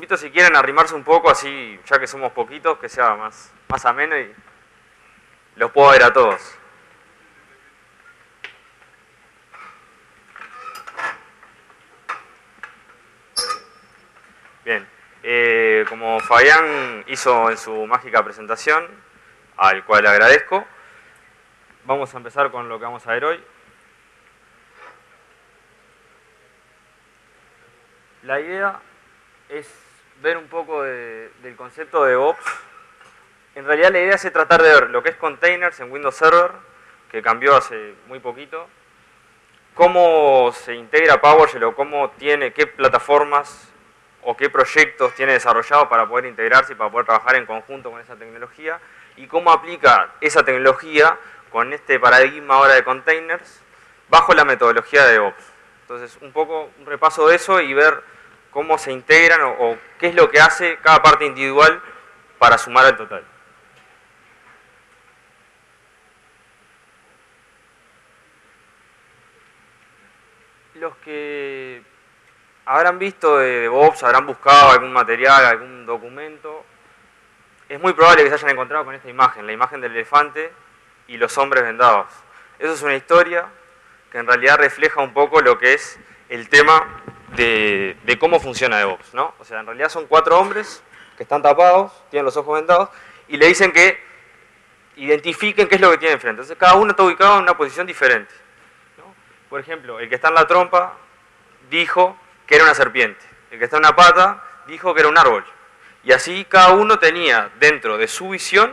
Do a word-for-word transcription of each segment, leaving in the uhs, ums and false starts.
invito, si quieren, a arrimarse un poco, así, ya que somos poquitos, que sea más, más ameno y los puedo ver a todos. Bien, eh, como Fabián hizo en su mágica presentación, al cual le agradezco, vamos a empezar con lo que vamos a ver hoy. La idea es ver un poco de, del concepto de DevOps. En realidad la idea es tratar de ver lo que es containers en Windows Server, que cambió hace muy poquito, cómo se integra PowerShell o cómo tiene, qué plataformas o qué proyectos tiene desarrollado para poder integrarse y para poder trabajar en conjunto con esa tecnología, y cómo aplica esa tecnología con este paradigma ahora de containers bajo la metodología de DevOps. Entonces, un poco un repaso de eso y ver cómo se integran o, o qué es lo que hace cada parte individual para sumar al total. Los que habrán visto de DevOps, habrán buscado algún material, algún documento, es muy probable que se hayan encontrado con esta imagen, la imagen del elefante y los hombres vendados. Eso es una historia que en realidad refleja un poco lo que es el tema de, de cómo funciona DevOps, ¿no? O sea, en realidad son cuatro hombres que están tapados, tienen los ojos vendados, y le dicen que identifiquen qué es lo que tienen enfrente. Entonces cada uno está ubicado en una posición diferente, ¿no? Por ejemplo, el que está en la trompa dijo que era una serpiente, el que está en una pata dijo que era un árbol. Y así cada uno tenía dentro de su visión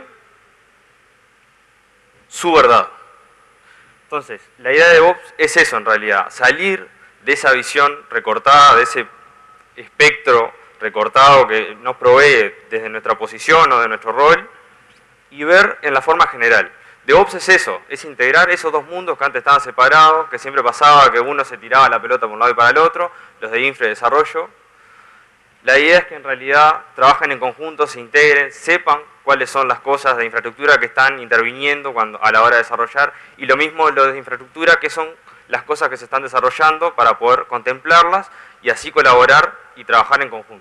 su verdad. Entonces, la idea de DevOps es eso en realidad, salir de esa visión recortada, de ese espectro recortado que nos provee desde nuestra posición o de nuestro rol, y ver en la forma general. DevOps es eso, es integrar esos dos mundos que antes estaban separados, que siempre pasaba que uno se tiraba la pelota por un lado y para el otro, los de infra y desarrollo. La idea es que en realidad trabajen en conjunto, se integren, sepan cuáles son las cosas de infraestructura que están interviniendo cuando, a la hora de desarrollar, y lo mismo lo de infraestructura, que son las cosas que se están desarrollando para poder contemplarlas y así colaborar y trabajar en conjunto.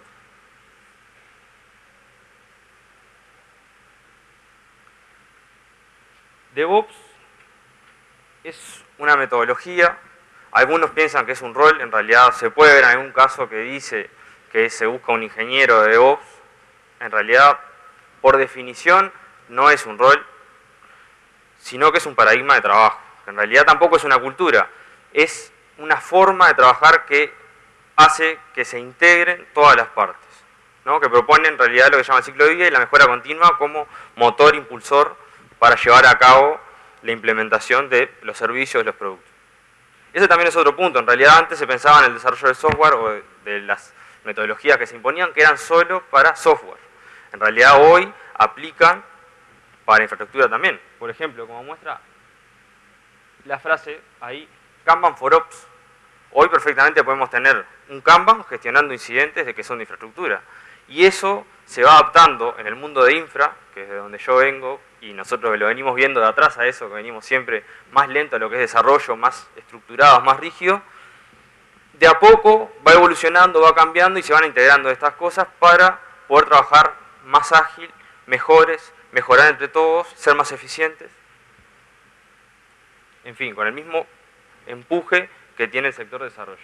DevOps es una metodología, algunos piensan que es un rol, en realidad se puede ver en algún caso que dice que se busca un ingeniero de DevOps. En realidad, por definición, no es un rol, sino que es un paradigma de trabajo. En realidad tampoco es una cultura, es una forma de trabajar que hace que se integren todas las partes, ¿no? Que propone en realidad lo que se llama el ciclo de vida y la mejora continua como motor impulsor para llevar a cabo la implementación de los servicios y los productos. Ese también es otro punto. En realidad antes se pensaba en el desarrollo de software o de, de las metodologías que se imponían que eran solo para software. En realidad hoy aplican para infraestructura también. Por ejemplo, como muestra la frase ahí, Kanban for Ops. Hoy perfectamente podemos tener un Kanban gestionando incidentes de que son de infraestructura. Y eso se va adaptando en el mundo de infra, que es de donde yo vengo, y nosotros lo venimos viendo de atrás a eso, que venimos siempre más lento a lo que es desarrollo, más estructurados, más rígidos. De a poco va evolucionando, va cambiando y se van integrando estas cosas para poder trabajar más ágil, mejores, mejorar entre todos, ser más eficientes. En fin, con el mismo empuje que tiene el sector de desarrollo.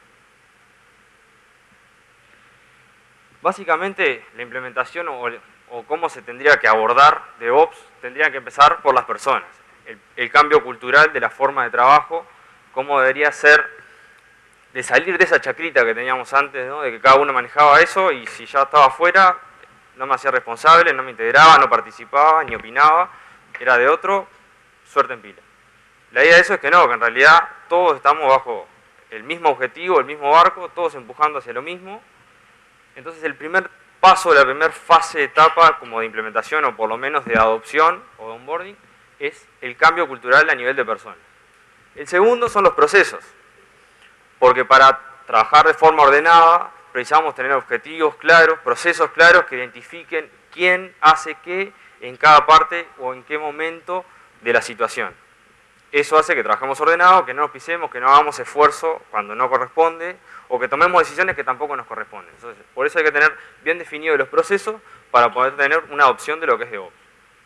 Básicamente, la implementación o, o cómo se tendría que abordar DevOps tendría que empezar por las personas. El, el cambio cultural de la forma de trabajo, cómo debería ser de salir de esa chacrita que teníamos antes, ¿no? De que cada uno manejaba eso y si ya estaba afuera no me hacía responsable, no me integraba, no participaba, ni opinaba, era de otro, suerte en pila. La idea de eso es que no, que en realidad todos estamos bajo el mismo objetivo, el mismo barco, todos empujando hacia lo mismo. Entonces el primer paso, la primera fase, etapa como de implementación o por lo menos de adopción o de onboarding es el cambio cultural a nivel de personas. El segundo son los procesos, porque para trabajar de forma ordenada precisamos tener objetivos claros, procesos claros que identifiquen quién hace qué en cada parte o en qué momento de la situación. Eso hace que trabajemos ordenado, que no nos pisemos, que no hagamos esfuerzo cuando no corresponde, o que tomemos decisiones que tampoco nos corresponden. Entonces, por eso hay que tener bien definidos los procesos para poder tener una opción de lo que es DevOps.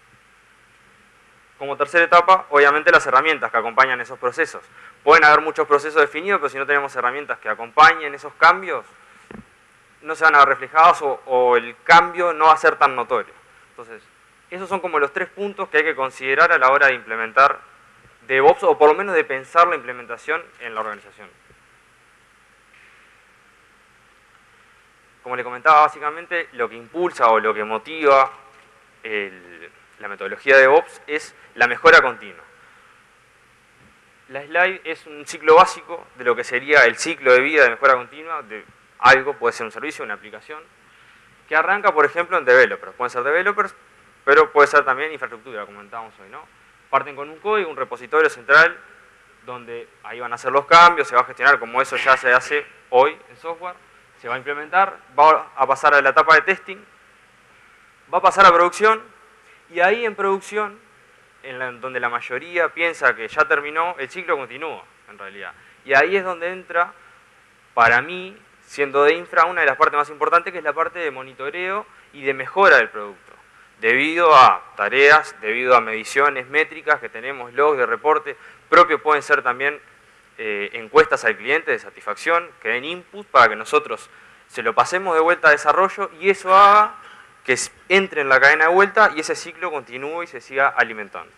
Como tercera etapa, obviamente las herramientas que acompañan esos procesos. Pueden haber muchos procesos definidos, pero si no tenemos herramientas que acompañen esos cambios, no se van a ver reflejados o, o el cambio no va a ser tan notorio. Entonces, esos son como los tres puntos que hay que considerar a la hora de implementar DevOps, o por lo menos de pensar la implementación en la organización. Como le comentaba, básicamente lo que impulsa o lo que motiva el, la metodología de DevOps es la mejora continua. La slide es un ciclo básico de lo que sería el ciclo de vida de mejora continua de algo, puede ser un servicio, una aplicación, que arranca, por ejemplo, en developers. Pueden ser developers, pero puede ser también infraestructura, como comentábamos hoy, ¿no? Parten con un código, un repositorio central, donde ahí van a hacer los cambios, se va a gestionar como eso ya se hace hoy en software, se va a implementar, va a pasar a la etapa de testing, va a pasar a producción, y ahí en producción, en la, donde la mayoría piensa que ya terminó, el ciclo continúa, en realidad. Y ahí es donde entra, para mí, siendo de infra, una de las partes más importantes, que es la parte de monitoreo y de mejora del producto. Debido a tareas, debido a mediciones métricas que tenemos, logs de reporte, propios pueden ser también eh, encuestas al cliente de satisfacción, que den input para que nosotros se lo pasemos de vuelta a desarrollo y eso haga que entre en la cadena de vuelta y ese ciclo continúe y se siga alimentando.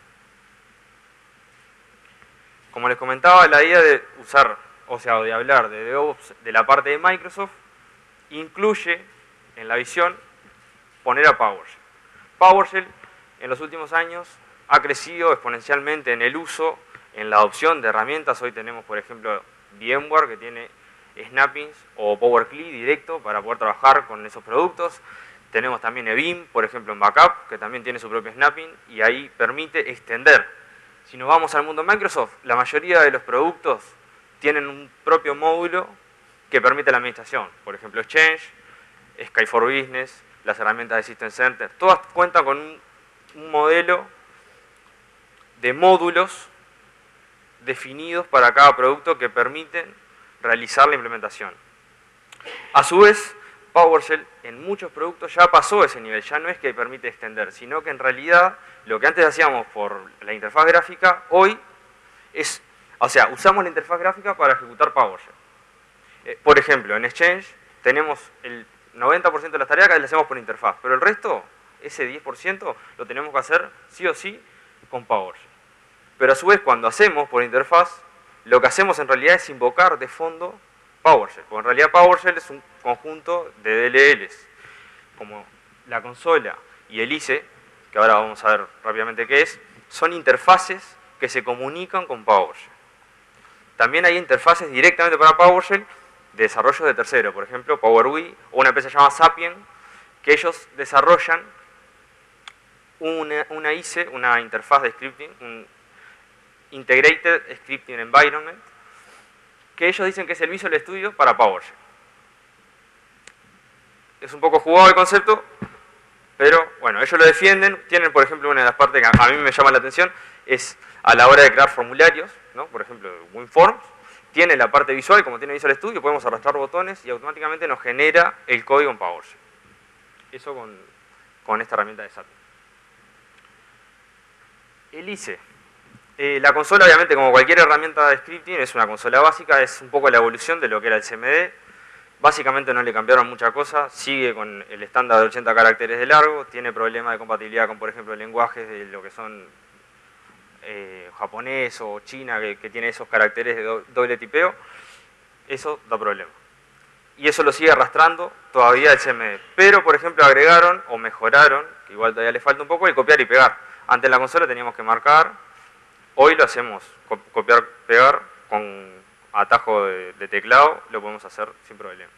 Como les comentaba, la idea de usar, o sea, de hablar de DevOps de la parte de Microsoft, incluye en la visión poner a PowerShell. PowerShell en los últimos años ha crecido exponencialmente en el uso, en la adopción de herramientas. Hoy tenemos, por ejemplo, VMware que tiene snappings o Power C L I directo para poder trabajar con esos productos. Tenemos también Veeam, por ejemplo, en Backup, que también tiene su propio snapping y ahí permite extender. Si nos vamos al mundo Microsoft, la mayoría de los productos tienen un propio módulo que permite la administración. Por ejemplo, Exchange, Sky for Business, las herramientas de System Center. Todas cuentan con un, un modelo de módulos definidos para cada producto que permiten realizar la implementación. A su vez, PowerShell en muchos productos ya pasó ese nivel, ya no es que permite extender, sino que en realidad lo que antes hacíamos por la interfaz gráfica, hoy es, o sea, usamos la interfaz gráfica para ejecutar PowerShell. Eh, por ejemplo, en Exchange tenemos el noventa por ciento de las tareas que las hacemos por interfaz, pero el resto, ese diez por ciento, lo tenemos que hacer sí o sí con PowerShell. Pero a su vez, cuando hacemos por interfaz, lo que hacemos en realidad es invocar de fondo PowerShell, porque en realidad PowerShell es un conjunto de D L Ls, como la consola y el I C E, que ahora vamos a ver rápidamente qué es, son interfaces que se comunican con PowerShell. También hay interfaces directamente para PowerShell de desarrollo de tercero, por ejemplo Power B I o una empresa llamada Sapien, que ellos desarrollan una, una I C E, una interfaz de scripting, un Integrated Scripting Environment, que ellos dicen que es el Visual Studio para PowerShell. Es un poco jugado el concepto, pero bueno, ellos lo defienden. Tienen, por ejemplo, una de las partes que a mí me llama la atención, es a la hora de crear formularios, ¿no? Por ejemplo, WinForms, tiene la parte visual, como tiene Visual Studio, podemos arrastrar botones y automáticamente nos genera el código en PowerShell. Eso con, con esta herramienta de S A P. El I C E. Eh, la consola, obviamente, como cualquier herramienta de scripting, es una consola básica, es un poco la evolución de lo que era el C M D. Básicamente no le cambiaron mucha cosa, sigue con el estándar de ochenta caracteres de largo, tiene problemas de compatibilidad con, por ejemplo, lenguajes de lo que son eh, japonés o china, que, que tiene esos caracteres de do, doble tipeo. Eso da problema. Y eso lo sigue arrastrando todavía el C M D. Pero, por ejemplo, agregaron o mejoraron, que igual todavía le falta un poco, el copiar y pegar. Antes en la consola teníamos que marcar. Hoy lo hacemos, copiar, pegar, con atajo de, de teclado, lo podemos hacer sin problema.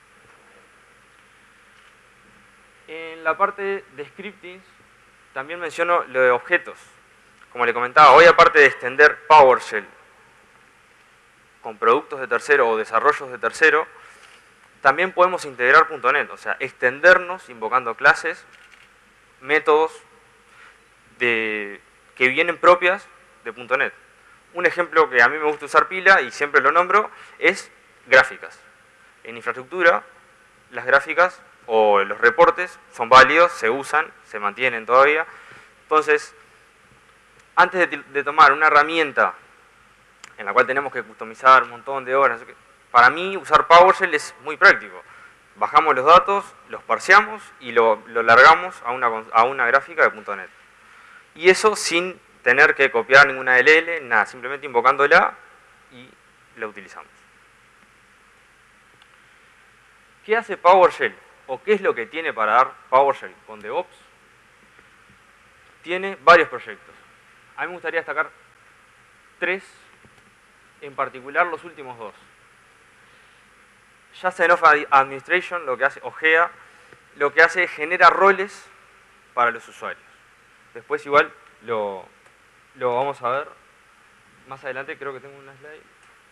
En la parte de scripting, también menciono lo de objetos. Como le comentaba, hoy aparte de extender PowerShell con productos de tercero o desarrollos de tercero, también podemos integrar punto net, o sea, extendernos invocando clases, métodos de, que vienen propias de punto net. un ejemplo que a mí me gusta usar pila y siempre lo nombro es gráficas. En infraestructura, las gráficas o los reportes son válidos, se usan, se mantienen todavía. Entonces, antes de, de tomar una herramienta en la cual tenemos que customizar un montón de horas, para mí usar PowerShell es muy práctico. Bajamos los datos, los parseamos y lo, lo largamos a una, a una gráfica de punto net. Y eso sin tener que copiar ninguna D L L, nada, simplemente invocándola y la utilizamos. ¿Qué hace PowerShell? ¿O qué es lo que tiene para dar PowerShell con DevOps? Tiene varios proyectos. A mí me gustaría destacar tres, en particular los últimos dos. Just Enough Administration, lo que hace, o G E A, lo que hace es genera roles para los usuarios. Después igual lo, lo vamos a ver más adelante, creo que tengo una slide.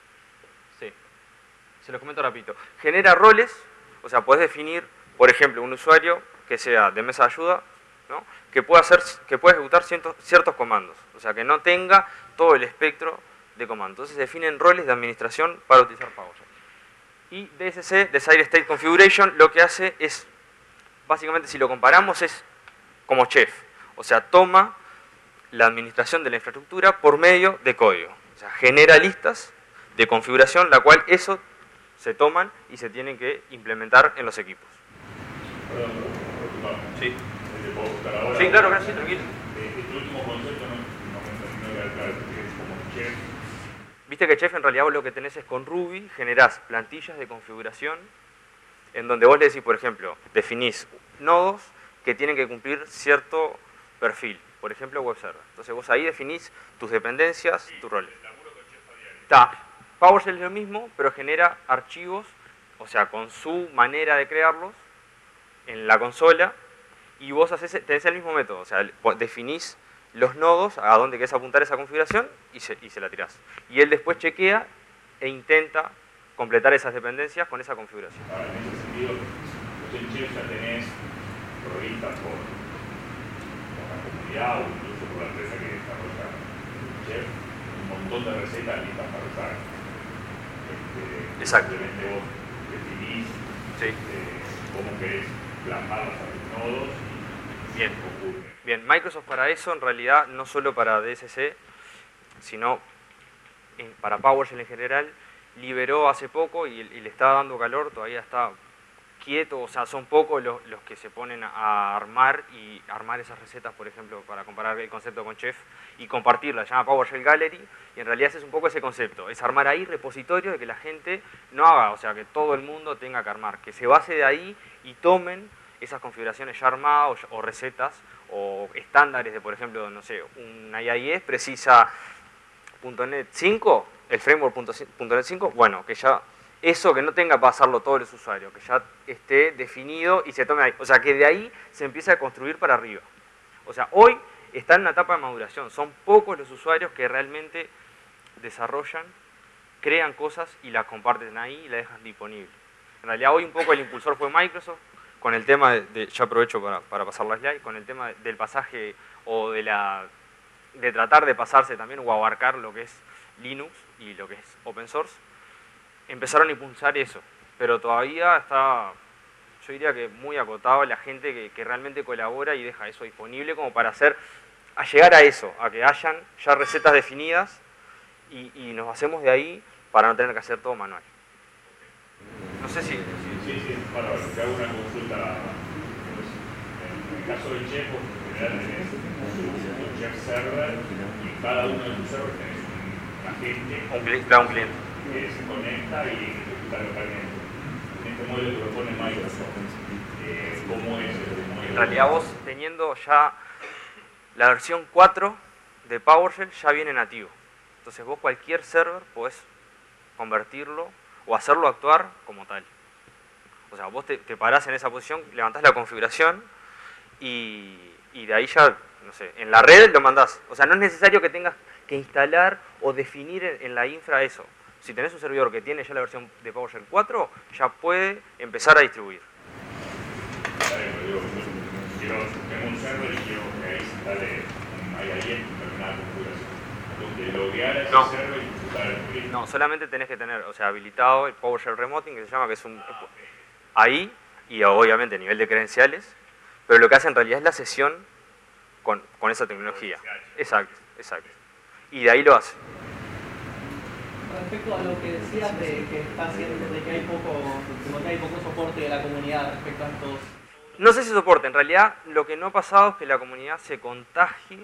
Sí, se los comento rapidito. Genera roles, o sea, puedes definir, por ejemplo, un usuario que sea de mesa de ayuda, ¿no? que pueda hacer, que pueda ejecutar ciertos, ciertos comandos, o sea, que no tenga todo el espectro de comandos. Entonces se definen roles de administración para utilizar PowerShell. Y D S C, Desired State Configuration, lo que hace es, básicamente si lo comparamos, es como chef. O sea, toma la administración de la infraestructura por medio de código. O sea, genera listas de configuración, la cual eso se toman y se tienen que implementar en los equipos. Perdón, perdón. Sí. ¿Te puedo buscar ahora? Sí, claro, gracias, tranquilo. Este último concepto no, no me entendí, claro, que es como chef. Viste que Chef en realidad vos lo que tenés es con Ruby, generás plantillas de configuración en donde vos le decís, por ejemplo, definís nodos que tienen que cumplir cierto perfil, por ejemplo web server. Entonces vos ahí definís tus dependencias, sí, tus roles. Está. PowerShell es lo mismo, pero genera archivos, o sea, con su manera de crearlos en la consola y vos haces, tenés el mismo método, o sea, definís los nodos a dónde querés apuntar esa configuración y se, y se la tirás. Y él después chequea e intenta completar esas dependencias con esa configuración. Ahora, en ese sentido, vos en Chef ya tenés provistas por, por la comunidad o incluso por la empresa que desarrolla Chef, un montón de recetas listas para usar. Este, Exacto. Simplemente vos definís sí. eh, cómo querés plasmarlos a tus nodos y Bien. ocurre. Bien, Microsoft para eso, en realidad, no solo para D S C, sino en, para PowerShell en general, liberó hace poco y, y le está dando calor, todavía está quieto, o sea, son pocos los, los que se ponen a armar y armar esas recetas, por ejemplo, para comparar el concepto con Chef y compartirla, se llama PowerShell Gallery, y en realidad ese es un poco ese concepto, es armar ahí repositorio de que la gente no haga, o sea, que todo el mundo tenga que armar, que se base de ahí y tomen esas configuraciones ya armadas o, o recetas o estándares de, por ejemplo, no sé, un I I S precisa punto net cinco, el framework punto net cinco, bueno, que ya eso que no tenga que pasarlo todos los usuarios, que ya esté definido y se tome ahí. O sea, que de ahí se empieza a construir para arriba. O sea, hoy está en una etapa de maduración. Son pocos los usuarios que realmente desarrollan, crean cosas y las comparten ahí y las dejan disponible. En realidad hoy un poco el impulsor fue Microsoft, con el tema de, de ya aprovecho para, para pasar la slide, con el tema del pasaje o de la de tratar de pasarse también o abarcar lo que es Linux y lo que es open source, empezaron a impulsar eso, pero todavía está, yo diría que muy acotado la gente que, que realmente colabora y deja eso disponible como para hacer, a llegar a eso, a que hayan ya recetas definidas y, y nos hacemos de ahí para no tener que hacer todo manual. No sé si... Sí, sí, sí. Bueno, te hago una consulta. En el caso del Chef, vos en general tenés un Chef server y en cada uno de tus servers tenés un agente Un cliente, un cliente. que se conecta y ejecuta localmente. En este modelo que propone Microsoft, eh, ¿cómo es el modelo? En realidad vos teniendo ya la versión cuatro de PowerShell ya viene nativo. Entonces vos cualquier server podés convertirlo o hacerlo actuar como tal. O sea, vos te, te parás en esa posición, levantás la configuración y, y de ahí ya, no sé, en la red lo mandás. O sea, no es necesario que tengas que instalar o definir en, en la infra eso. Si tenés un servidor que tiene ya la versión de PowerShell cuatro, ya puede empezar a distribuir. Digo, quiero, tengo un server y quiero que ahí se instale un I I S, determinada configuración. Tengo que loguear a ese No. server y ejecutar el script. No, solamente tenés que tener, o sea, habilitado el PowerShell Remoting, que se llama, que es un... ahí, y obviamente a nivel de credenciales, pero lo que hace en realidad es la sesión con, con esa tecnología. Exacto, exacto. Y de ahí lo hace. Respecto a lo que decías de que está haciendo, de que hay poco, como que hay poco soporte de la comunidad respecto a estos. No sé si soporte, en realidad lo que no ha pasado es que la comunidad se contagie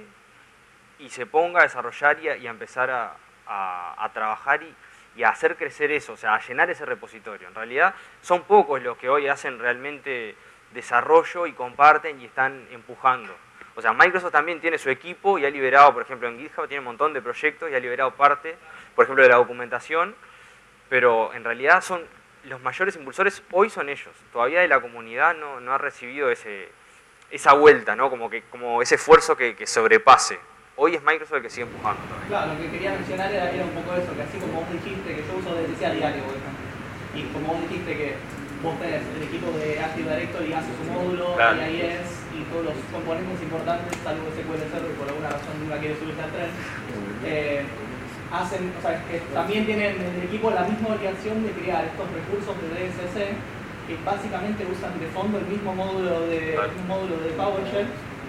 y se ponga a desarrollar y a, y a empezar a, a, a trabajar y, y a hacer crecer eso, o sea, a llenar ese repositorio. En realidad son pocos los que hoy hacen realmente desarrollo y comparten y están empujando. O sea, Microsoft también tiene su equipo y ha liberado, por ejemplo, en GitHub tiene un montón de proyectos y ha liberado parte, por ejemplo, de la documentación, pero en realidad son los mayores impulsores hoy son ellos. Todavía de la comunidad no, no ha recibido ese, esa vuelta, ¿no? Como, que, como ese esfuerzo que, que sobrepase. Hoy es Microsoft el que sigue empujando todavía. Claro, lo que quería mencionar era, era un poco eso, que así como vos dijiste, que yo uso D S C a diario, por ejemplo, y como vos dijiste que vos tenés el equipo de Active Directory hace su módulo, Claro. I I S y todos los componentes importantes, salvo S Q L Server por alguna razón nunca quiere subirse al tren, eh, hacen, o sea, que también tienen en el equipo la misma obligación de crear estos recursos de D S C que básicamente usan de fondo el mismo módulo de, el mismo módulo de PowerShell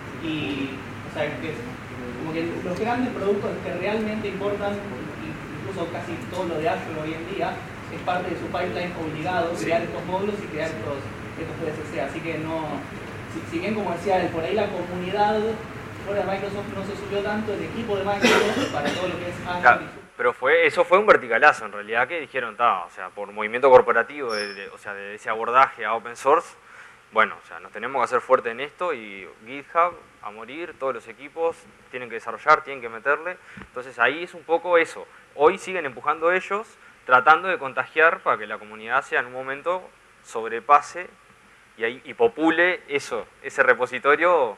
y, o sea, que como que los grandes productos que realmente importan, incluso casi todo lo de Azure hoy en día, es parte de su pipeline obligado crear estos módulos y crear estos, estos D S C. Así que no, si, si bien como decía él, por ahí la comunidad fuera de Microsoft no se subió tanto, el equipo de Microsoft para todo lo que es Azure. Claro, pero fue, eso fue un verticalazo en realidad que dijeron, ta, o sea, por movimiento corporativo, de, de, o sea, de ese abordaje a open source, bueno, o sea, nos tenemos que hacer fuerte en esto y GitHub a morir, todos los equipos tienen que desarrollar, tienen que meterle. Entonces ahí es un poco eso. Hoy siguen empujando ellos, tratando de contagiar para que la comunidad sea en un momento sobrepase y, ahí, y popule eso, ese repositorio.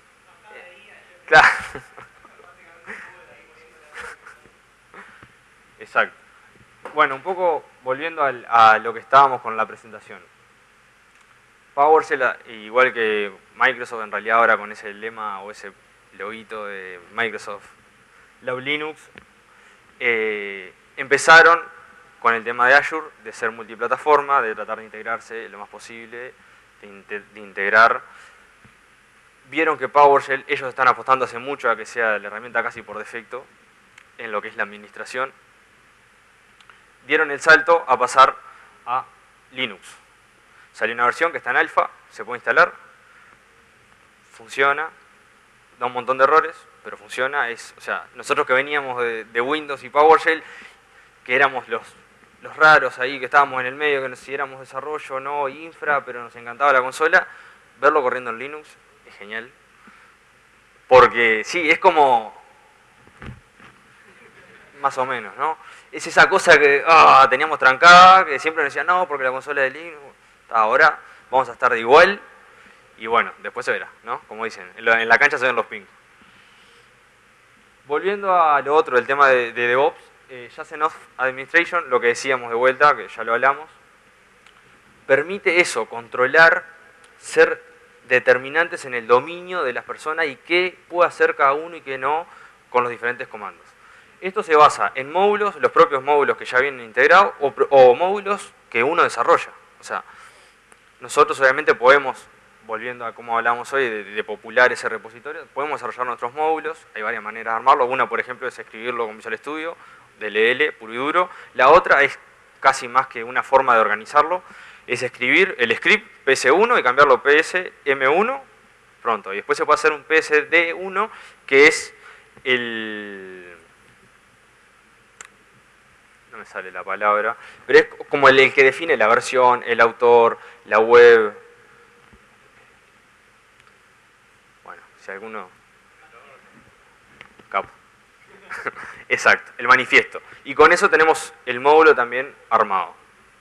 Eh, claro. Exacto. Bueno, un poco volviendo al, a lo que estábamos con la presentación. PowerShell, igual que Microsoft en realidad ahora con ese lema o ese loguito de Microsoft Love Linux, eh, empezaron con el tema de Azure, de ser multiplataforma, de tratar de integrarse lo más posible, de, inte de integrar. Vieron que PowerShell, ellos están apostando hace mucho a que sea la herramienta casi por defecto en lo que es la administración. Dieron el salto a pasar a Linux. Salió una versión que está en alfa, se puede instalar, funciona, da un montón de errores, pero funciona. Es, o sea, nosotros que veníamos de, de Windows y PowerShell, que éramos los, los raros ahí, que estábamos en el medio, que nos hiciéramos desarrollo, no, infra, pero nos encantaba la consola, verlo corriendo en Linux es genial. Porque sí, es como... más o menos, ¿no? Es esa cosa que ah, teníamos trancada, que siempre nos decían, no, porque la consola de Linux... Ahora vamos a estar de igual y bueno, después se verá, ¿no? Como dicen, en la, en la cancha se ven los ping. Volviendo a lo otro, el tema de, de DevOps, eh, Jansen Administration, lo que decíamos de vuelta, que ya lo hablamos, permite eso, controlar, ser determinantes en el dominio de las personas y qué puede hacer cada uno y qué no con los diferentes comandos. Esto se basa en módulos, los propios módulos que ya vienen integrados o, o módulos que uno desarrolla. O sea, nosotros obviamente podemos, volviendo a cómo hablamos hoy, de, de popular ese repositorio, podemos desarrollar nuestros módulos, hay varias maneras de armarlo. Una, por ejemplo, es escribirlo con Visual Studio, D L L, puro y duro. La otra es casi más que una forma de organizarlo, es escribir el script P S uno y cambiarlo P S M uno, pronto. Y después se puede hacer un P S D uno, que es el... no me sale la palabra, pero es como el, el que define la versión, el autor, la web. Bueno, si alguno... Capo. Exacto, el manifiesto. Y con eso tenemos el módulo también armado.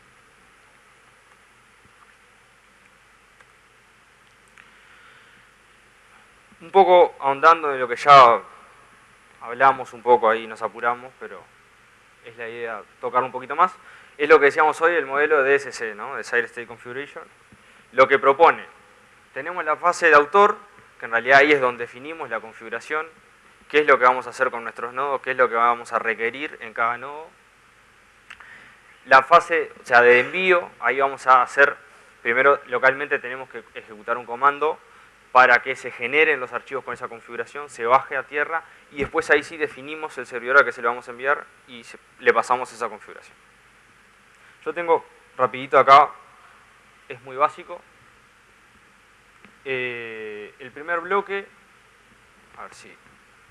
Un poco ahondando en lo que ya hablamos un poco ahí, nos apuramos, pero es la idea tocar un poquito más. Es lo que decíamos hoy, el modelo de D S C, ¿no? Desired State Configuration. Lo que propone, tenemos la fase de autor, que en realidad ahí es donde definimos la configuración qué es lo que vamos a hacer con nuestros nodos, qué es lo que vamos a requerir en cada nodo. La fase, o sea, de envío, ahí vamos a hacer, primero localmente tenemos que ejecutar un comando para que se generen los archivos con esa configuración, se baje a tierra y después ahí sí definimos el servidor al que se lo vamos a enviar y se, le pasamos esa configuración. Yo tengo rapidito acá, es muy básico. Eh, el primer bloque, a ver si...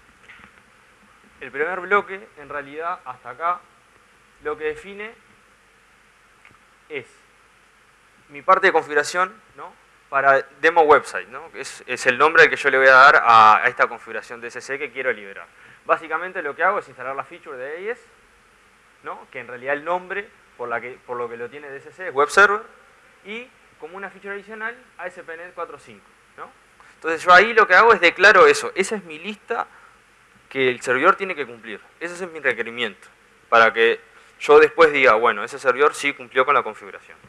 El primer bloque, en realidad, hasta acá, lo que define es mi parte de configuración, ¿no?, para demo website, ¿no?, es, es el nombre al que yo le voy a dar a, a esta configuración de D S C que quiero liberar. Básicamente lo que hago es instalar la feature de A E S, ¿no?, que en realidad el nombre por, la que, por lo que lo tiene D S C es Web Server, y como una feature adicional A S P punto net cuatro punto cinco, ¿no? Entonces yo ahí lo que hago es declaro eso, esa es mi lista que el servidor tiene que cumplir, ese es mi requerimiento, para que yo después diga, bueno, ese servidor sí cumplió con la configuración.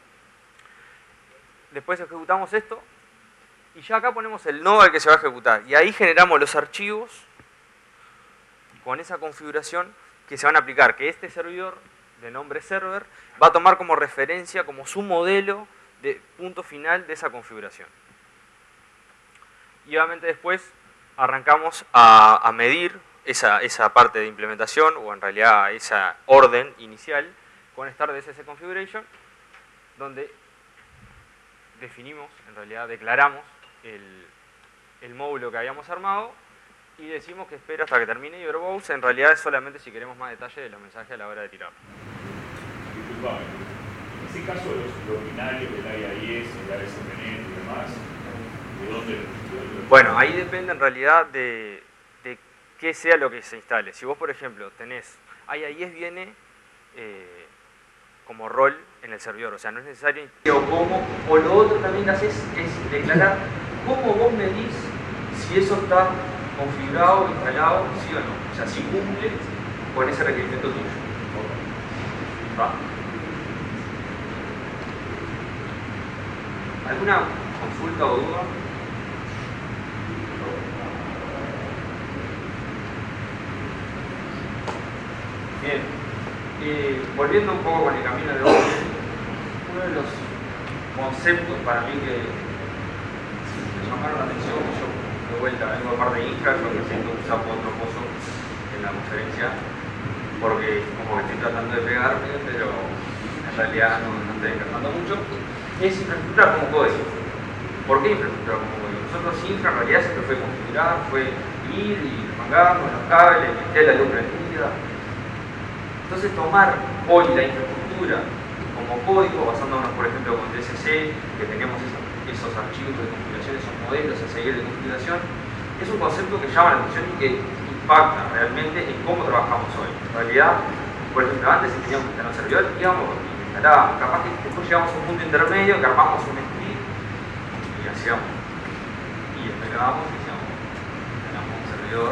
Después ejecutamos esto y ya acá ponemos el nodo al que se va a ejecutar. Y ahí generamos los archivos con esa configuración que se van a aplicar, que este servidor de nombre server va a tomar como referencia, como su modelo de punto final de esa configuración. Y obviamente después arrancamos a, a medir esa, esa parte de implementación, o en realidad esa orden inicial, con Start D S C Configuration, donde definimos, en realidad declaramos el, el módulo que habíamos armado y decimos que espera hasta que termine, y verbose en realidad es solamente si queremos más detalle de los mensajes a la hora de tirarlo. Disculpame, en ese caso los, los binarios del I I S, el A S P punto net y demás, ¿de dónde, de dónde? Bueno, ahí depende en realidad de, de qué sea lo que se instale. Si vos, por ejemplo, tenés I I S viene eh, como rol en el servidor, o sea, no es necesario... O, cómo, o lo otro también que haces es declarar cómo vos medís si eso está configurado, instalado, sí o no. O sea, si cumple con ese requerimiento tuyo. ¿Va? ¿Alguna consulta o duda? Bien. Eh, volviendo un poco con el camino de hoy, uno de los conceptos para mí que me llamaron la atención, yo de vuelta vengo de parte de Infra, yo me siento un sapo otro pozo en la conferencia, porque como que estoy tratando de pegarme, pero en realidad no, no estoy encajando mucho, es infraestructura como código. ¿Por qué infraestructura como código? Nosotros Infra en realidad siempre fue configurar, fue ir y mangarnos los cables, meter la luz prendida. Entonces tomar hoy la infraestructura como código, basándonos por ejemplo con D S C, que tenemos esos, esos archivos de configuración, esos modelos a seguir de configuración, es un concepto que llama la atención y que impacta realmente en cómo trabajamos hoy. En realidad, por ejemplo, antes si teníamos que instalar un servidor, íbamos y instalábamos, capaz que después llegamos a un punto intermedio que armamos un script y hacíamos, y esperábamos y decíamos, instalamos un servidor,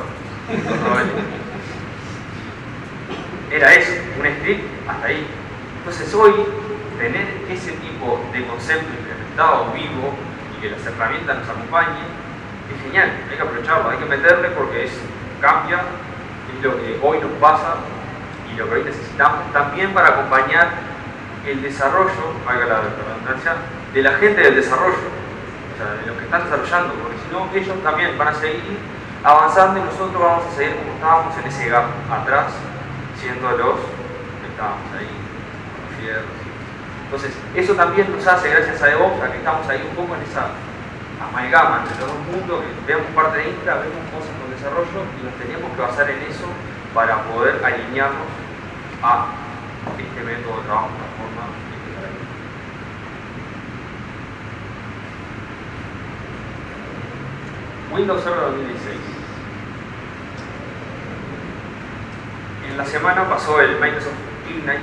era eso, un script hasta ahí. Entonces hoy, tener ese tipo de concepto implementado vivo y que las herramientas nos acompañen, es genial, hay que aprovecharlo, hay que meterle porque es, cambia, es lo que hoy nos pasa y lo que hoy necesitamos también para acompañar el desarrollo, valga la redundancia, de la gente del desarrollo, o sea, de los que están desarrollando, porque si no, ellos también van a seguir avanzando y nosotros vamos a seguir como estábamos en ese gap atrás, siendo los que estábamos ahí, con los fierros. Entonces, eso también nos hace, gracias a DevOps, a que estamos ahí un poco en esa amalgama entre los dos mundos, que vemos parte de infra, vemos cosas con desarrollo y nos tenemos que basar en eso para poder alinearnos a este método de trabajo de la forma integral. Windows Server dos mil dieciséis. En la semana pasó el Microsoft Ignite,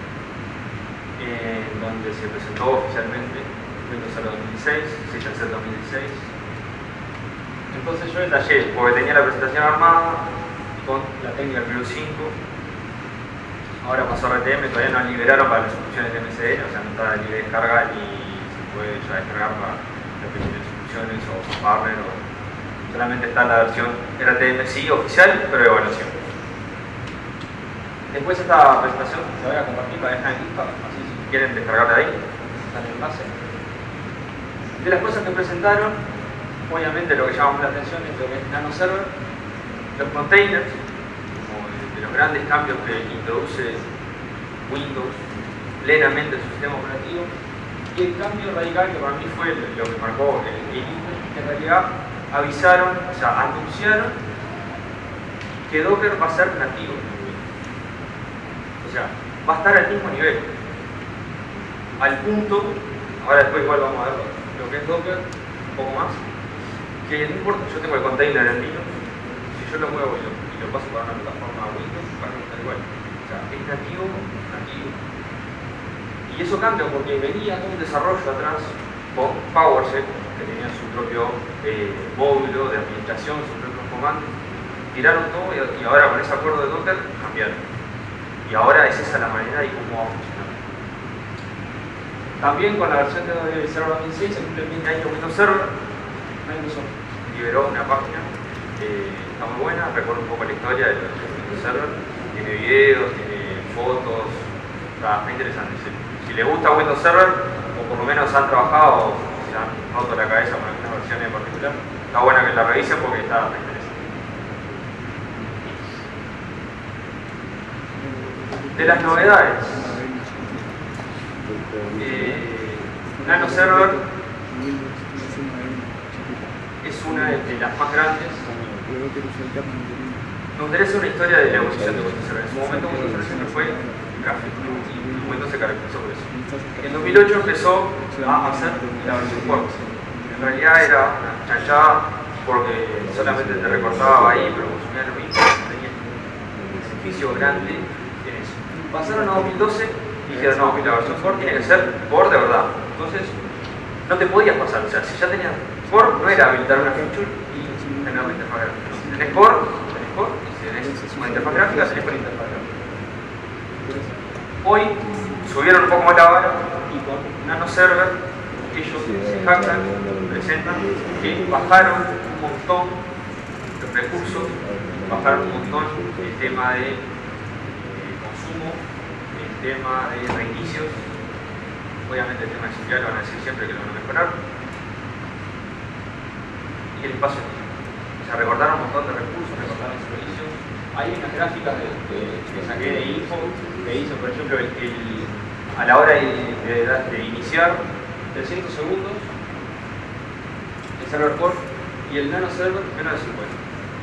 eh, donde se presentó oficialmente Windows Server dos mil dieciséis, System Set dos mil dieciséis. Entonces yo detallé, porque tenía la presentación armada con la técnica del cinco. Ahora pasó a R T M, todavía no liberaron para las soluciones de M S N, o sea, no está libre de descarga ni se puede ya descargar para las pequeñas soluciones o partner o Solamente está la versión R T M S I oficial, pero de evaluación. Después esta presentación se va a compartir para dejar en GitHub, así si quieren descargarla de ahí, está en el enlace. De las cosas que presentaron, obviamente lo que llamamos la atención es lo que es Nano Server, los containers, como de los grandes cambios que introduce Windows plenamente en su sistema operativo, y el cambio radical que para mí fue lo que marcó el inicio, que en realidad avisaron, o sea, anunciaron que Docker va a ser nativo. O sea, va a estar al mismo nivel. Al punto, ahora después igual vamos a ver lo que es Docker, un poco más, que no importa, yo tengo el container en Linux, si yo lo muevo y lo, y lo paso para una plataforma Windows, va a estar igual. O sea, es nativo, nativo. Y eso cambia porque venía todo un desarrollo atrás con PowerShell, que tenía su propio eh, módulo de administración, sus propios comandos. Tiraron todo y, y ahora con ese acuerdo de Docker cambiaron. Y ahora es esa la manera y cómo va a funcionar. También con la versión de Server dos mil seis se cumple el veinte años de Windows Server. Microsoft liberó una página, eh, está muy buena, recuerda un poco la historia de Windows Server. Tiene videos, tiene fotos, está, está interesante. Si, si les gusta Windows Server, o por lo menos han trabajado, o se han roto la cabeza con algunas versiones en particular, está buena que la revisen porque está, está interesante. De las novedades, eh, Nano Server es una de las más grandes. Me gustaría hacer una historia de la evolución de Windows Server. En su momento Windows Server siempre fue gráfico y Windows se caracterizó por eso. En dos mil ocho empezó a hacer la versión Word. En realidad era una chanchada porque solamente te recortaba ahí, pero consumía lo mismo, tenía un sacrificio grande en eso. Pasaron a dos mil doce y dijeron, no, que la versión Word tiene que ser Word de verdad. Entonces, no te podías pasar. O sea, si ya tenías Word, no era habilitar una feature y tener una interfaz gráfica. Si tenés Word, tenés Word, y si tenés una interfaz gráfica, tenés una interfaz gráfica. Hoy subieron un poco más la vara y con Nano Server ellos se jactan, presentan que bajaron un montón de recursos, bajaron un montón el tema de el tema de reinicios, obviamente el tema de seguridad lo van a decir siempre que lo van a mejorar, y el espacio físico. O sea, recortaron un montón de recursos, recortaron servicios. Hay unas gráficas de, de, que saqué de info que hizo, por ejemplo, el, el, a la hora de, de, de iniciar trescientos segundos, el server core y el nano server menos de cincuenta.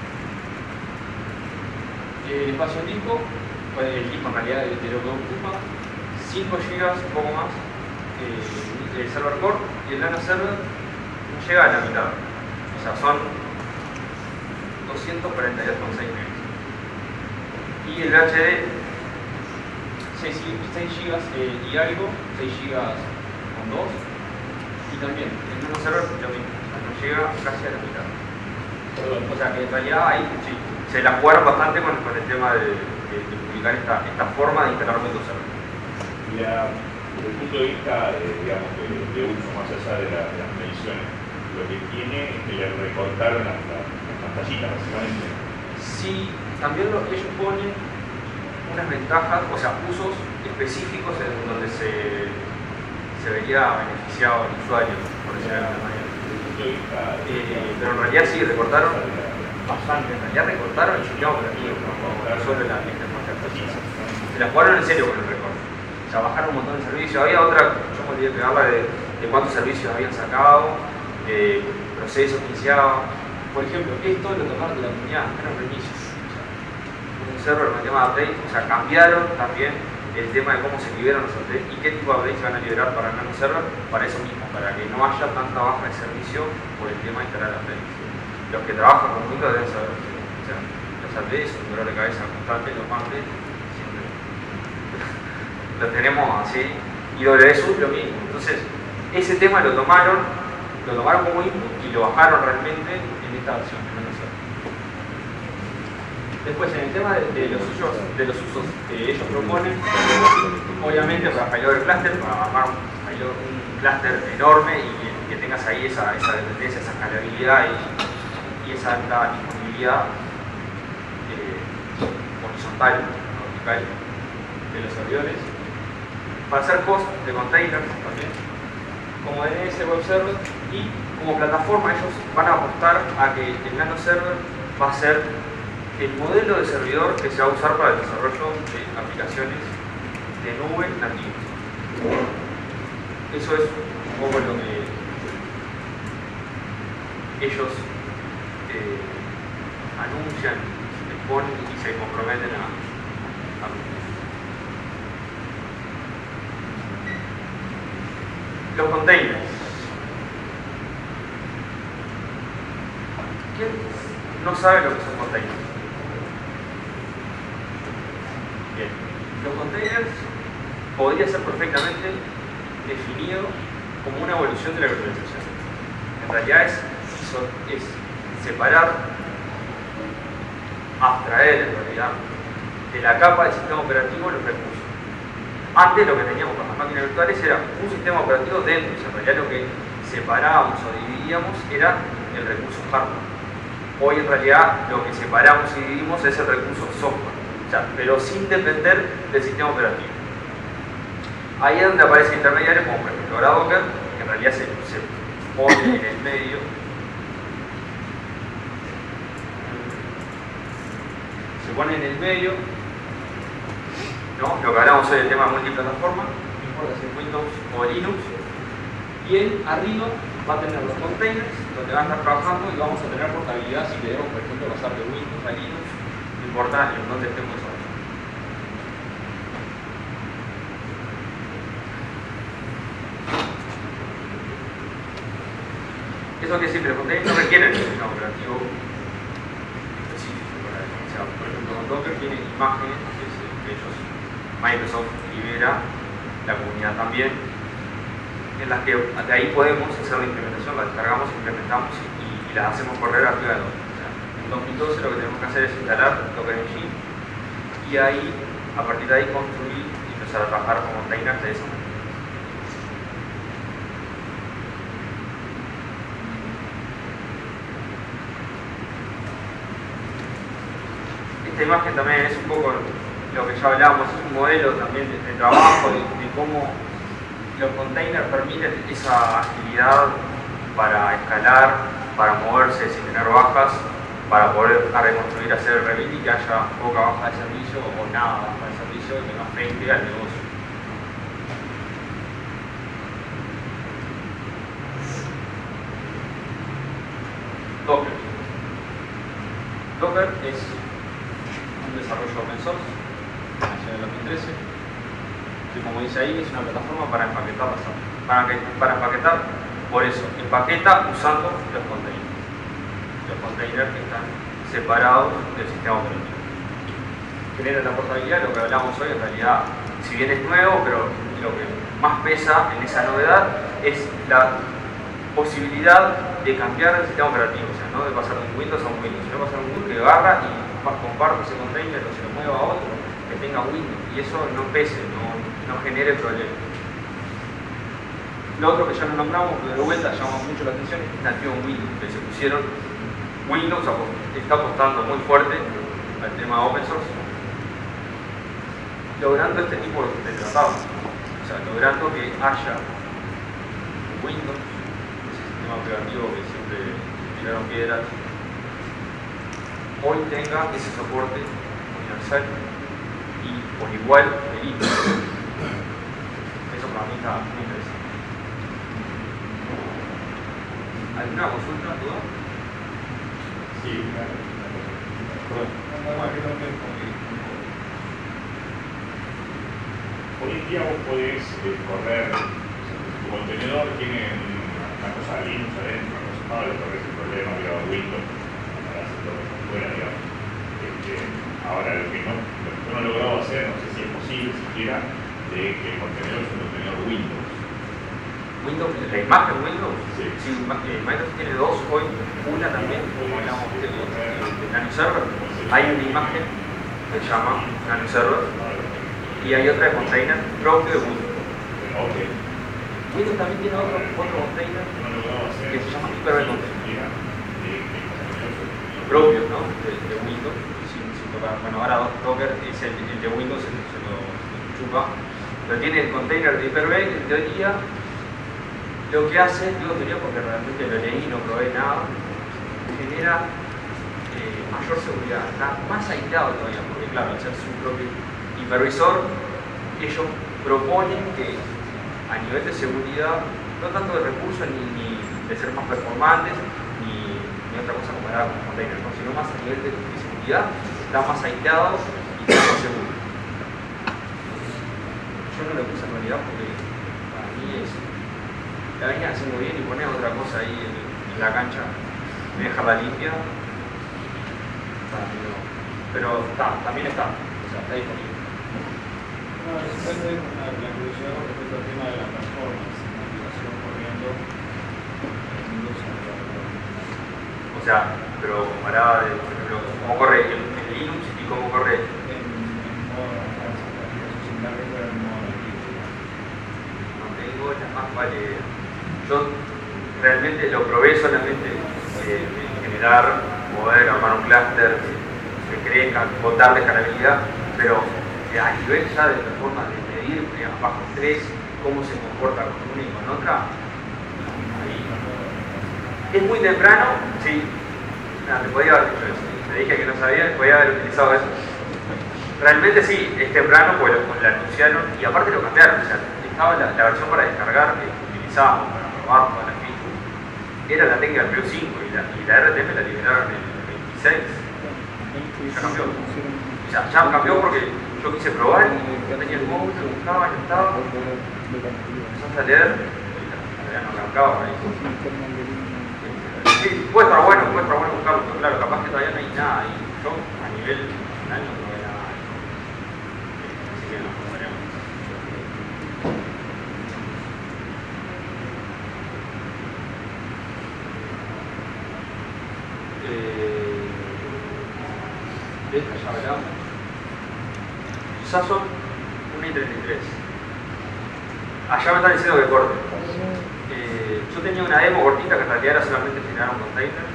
El espacio en disco, el disco en realidad de lo que ocupa, cinco gigas, un poco más, eh, el server core, y el nano server no llega a la mitad. O sea, son doscientos cuarenta y dos coma seis megas. Y el V H D, seis gigas eh, y algo, seis gigas con dos. Y también el nano server lo mismo, o sea, no llega casi a la mitad. O sea que en realidad ahí sí, se la jugaron bastante con, con el tema de, de, de publicar esta, esta forma de instalar Windows Server. Mira, desde el punto de vista de, digamos, de, de uso, más allá de, la, de las mediciones, lo que tiene es que le recortaron las, las, las pantallitas básicamente. Sí, también lo, ellos ponen unas ventajas, o sea, usos específicos en donde se, se vería beneficiado el usuario, por decirlo de alguna manera. Eh, pero en realidad sí, recortaron bastante, en realidad recortaron el sistema operativo, no solo la interfaz. Se la jugaron en serio con el recorte. O sea, bajaron un montón de servicios. Había otra, yo me olvidé de pegarla de, de cuántos servicios habían sacado, de procesos que iniciaban. Por ejemplo, esto lo tomaron de la comunidad, eran reinicios. Un server con el tema de update, o sea, cambiaron también el tema de cómo se liberan los updates y qué tipo de updates se van a liberar para el nano server, para eso mismo, para que no haya tanta baja de servicio por el tema de instalar updates. Los que trabajan con Windows deben saber, o sea, los updates son un dolor de cabeza constante, los martes, siempre lo tenemos así, y W S U lo mismo. Entonces, ese tema lo tomaron, lo tomaron como input y lo bajaron realmente en esta versión de nano server. Después, en el tema de, de, los, usos, de los usos que ellos proponen, obviamente para failover cluster, para armar un, un cluster enorme y que, que tengas ahí esa, esa dependencia, esa escalabilidad y, y y esa es la disponibilidad eh, horizontal, vertical, de los servidores. Para hacer host de containers también, como D N S Web Server, y como plataforma ellos van a apostar a que el Nano Server va a ser el modelo de servidor que se va a usar para el desarrollo de aplicaciones de nube nativas. Eso es un poco lo que ellos eh, anuncian, exponen y se comprometen a, a los containers. ¿Quién no sabe lo que son containers? Bien. Los containers podría ser perfectamente definido como una evolución de la virtualización. En realidad es, es separar, abstraer en realidad de la capa del sistema operativo los recursos. Antes lo que teníamos con las máquinas virtuales era un sistema operativo dentro, y en realidad lo que separábamos o dividíamos era el recurso hardware. Hoy en realidad lo que separamos y dividimos es el recurso software, o sea, pero sin depender del sistema operativo. Ahí es donde aparecen intermediarios como por ejemplo ahora Docker, que en realidad se, se pone en el medio. Se pone en el medio, ¿no? Lo que hablamos hoy del tema multiplataforma, no importa si es Windows o Linux, y él arriba va a tener los containers donde van a estar trabajando y vamos a tener portabilidad si queremos, por ejemplo, pasar de Windows a Linux, no importa en dónde estemos desarrollando. Eso quiere decir que los containers no requieren un sistema operativo específico para eso. O sea, por ejemplo, con Docker tiene imágenes que, se, que ellos, Microsoft libera, la comunidad también, en las que de ahí podemos hacer la implementación, la descargamos, implementamos y, y la hacemos correr arriba de Docker. O sea, en dos mil doce lo que tenemos que hacer es instalar Docker Engine y ahí, a partir de ahí, construir y empezar a trabajar con containers de esa manera. Esta imagen también es un poco lo que ya hablábamos, es un modelo también de, de trabajo, de, de cómo los containers permiten esa agilidad para escalar, para moverse sin tener bajas, para poder reconstruir, hacer el rebuild y que haya poca baja de servicio o nada baja de servicio que no afecte al negocio. Docker. Docker es un desarrollo open source, nació en el dos mil trece, que como dice ahí es una plataforma para empaquetar las apps. Para, para empaquetar, por eso, empaqueta usando los containers. Los containers que están separados del sistema operativo. Genera la portabilidad, lo que hablamos hoy en realidad, si bien es nuevo, pero lo que más pesa en esa novedad es la posibilidad de cambiar el sistema operativo, o sea, no de pasar de un Windows a un Windows, sino pasar un Windows que agarra y comparte ese container o se lo mueva a otro que tenga Windows y eso no pese, no, no genere problemas. Lo otro que ya no nombramos, pero de vuelta llama mucho la atención, es nativo en Windows, que se pusieron. Windows está apostando muy fuerte al tema open source, logrando este tipo de tratados, o sea, logrando que haya Windows, ese sistema operativo que siempre tiraron piedras, hoy tenga ese soporte universal y por igual de libre. Eso para mí está muy interesante. ¿Alguna consulta, duda? Sí, claro. Hoy en día vos podés eh, correr, o sea, tu contenedor tiene una cosa Linux adentro, una cosa Pablo, pero es el problema, digamos, Windows, para hacer todo eso fuera, digamos. Este, ahora, lo que, no, lo que yo no he logrado hacer, no sé si es posible siquiera, de que el contenedor es un contenedor Windows. Windows, la imagen Windows, sí. Sí, Microsoft tiene dos hoy, una también, como hablamos de, de, de Nano Server, hay una imagen que se llama Nano Server y hay otra de container propio de Windows. Okay. Windows también tiene otro, otro container que se llama Hyper-V Container. propios, ¿no? de, de Windows, sin, sin tocar. Bueno, ahora Docker es el, el de Windows, se, se lo chupa, pero tiene el container de Hyper-V que en teoría lo que hace, digo teoría porque realmente lo leí y no probé nada, genera eh, mayor seguridad, está más aislado todavía, porque claro, al ser su propio hipervisor, ellos proponen que a nivel de seguridad, no tanto de recursos ni, ni de ser más performantes, ni, ni otra cosa comparada con containers, ¿no? Sino más a nivel de, de seguridad, está más aislado y está más seguro. Yo no lo puse en realidad porque para mí es la venía haciendo bien y poner otra cosa ahí en, en la cancha, me dejarla limpia, para mí no. Pero está, también está, o sea, está disponible. No, depende de la, la curiosidad con respecto al tema de la performance, la aplicación corriendo en Windows. O sea, pero comparada, de, por ejemplo, cómo corre en, en Linux y cómo corre en, en modo de referencia, la aplicación similar que corre en modo nativo. No tengo la más vale. Yo realmente lo probé solamente eh, en generar, poder armar un clúster que crezca, botar de escalabilidad, pero eh, a nivel ya de forma de medir eh, bajo estrés, cómo se comporta con una y con otra, ahí. Es muy temprano, sí, nada, te podía haber dicho eso, te dije que no sabía, podía haber utilizado eso. Realmente sí, es temprano, pues lo, lo anunciaron y aparte lo cambiaron, o sea, estaba la, la versión para descargar que utilizábamos para probar todas las features, era la técnica del P O cinco y la, y la R T M la liberaron en el veintiséis. Ya cambió. O sea, ya cambió porque yo quise probar y no tenía el módulo, lo buscaba y no estaba. Empezaste a leer y la realidad no arrancaba ahí. Sí, puede estar bueno, puede estar bueno buscarlo, pero claro, capaz que todavía no hay nada y yo a nivel nacional no probé nada. Así que no, veremos. Eh, de esta ya hablamos. Sason uno y treinta y tres. Allá me están diciendo que corte. Eh, yo tenía una demo cortita que en realidad era solamente generar un container.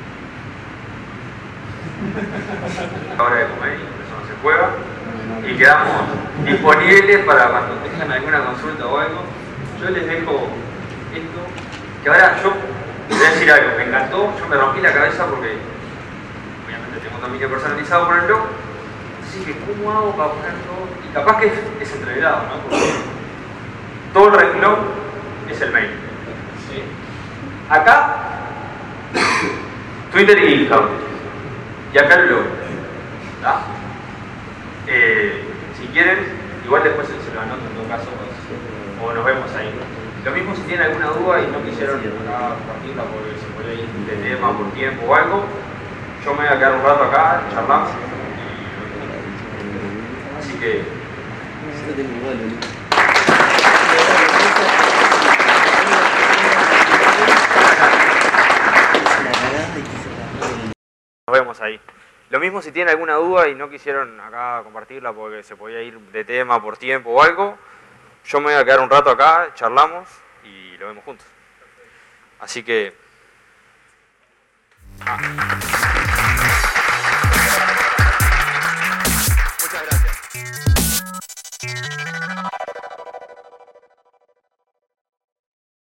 Hora de comer y eso no se juega. Y quedamos disponibles para cuando tengan alguna consulta o algo. Yo les dejo esto, que ahora yo les voy a decir algo, me encantó, yo me rompí la cabeza porque obviamente tengo un dominio personalizado por el blog, así que ¿cómo hago para poner todo? Y capaz que es, es entreverado, ¿no? Porque todo el renglón es el mail. ¿Sí? Acá, Twitter y GitHub. Y acá el blog. ¿Tá? Eh, si quieren, igual después se lo anoto en todo caso, pues, o nos vemos ahí. Lo mismo si tienen alguna duda y no quisieron acá compartirla porque se puede ir de tema por tiempo o algo, yo me voy a quedar un rato acá, charlamos. Así que... Nos vemos ahí. Lo mismo si tienen alguna duda y no quisieron acá compartirla porque se podía ir de tema por tiempo o algo, yo me voy a quedar un rato acá, charlamos y lo vemos juntos. Así que... Ah.